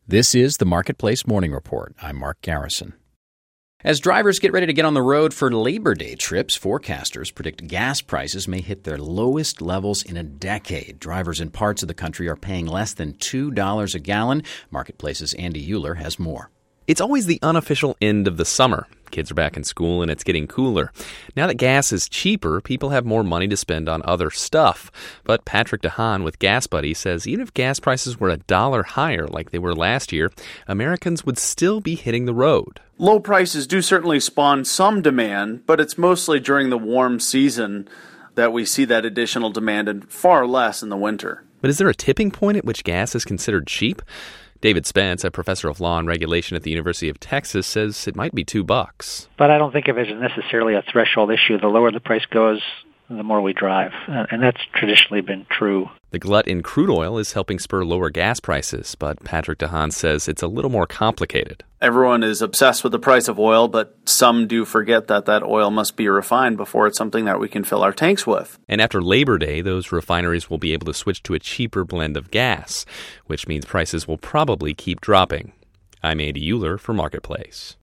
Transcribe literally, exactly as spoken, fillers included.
This is the Marketplace Morning Report. I'm Mark Garrison. As drivers get ready to get on the road for Labor Day trips, forecasters predict gas prices may hit their lowest levels in a decade. Drivers in parts of the country are paying less than two dollars a gallon. Marketplace's Andy Euler has more. It's always the unofficial end of the summer. Kids are back in school and it's getting cooler. Now that gas is cheaper, people have more money to spend on other stuff. But Patrick DeHaan with Gas Buddy says even if gas prices were a dollar higher like they were last year, Americans would still be hitting the road. Low prices do certainly spawn some demand, but it's mostly during the warm season that we see that additional demand and far less in the winter. But is there a tipping point at which gas is considered cheap? David Spence, a professor of law and regulation at the University of Texas, says it might be two bucks. But I don't think of it as necessarily a threshold issue. The lower the price goes, the more we drive. And that's traditionally been true. The glut in crude oil is helping spur lower gas prices, but Patrick DeHaan says it's a little more complicated. Everyone is obsessed with the price of oil, but some do forget that that oil must be refined before it's something that we can fill our tanks with. And after Labor Day, those refineries will be able to switch to a cheaper blend of gas, which means prices will probably keep dropping. I'm Andy Euler for Marketplace.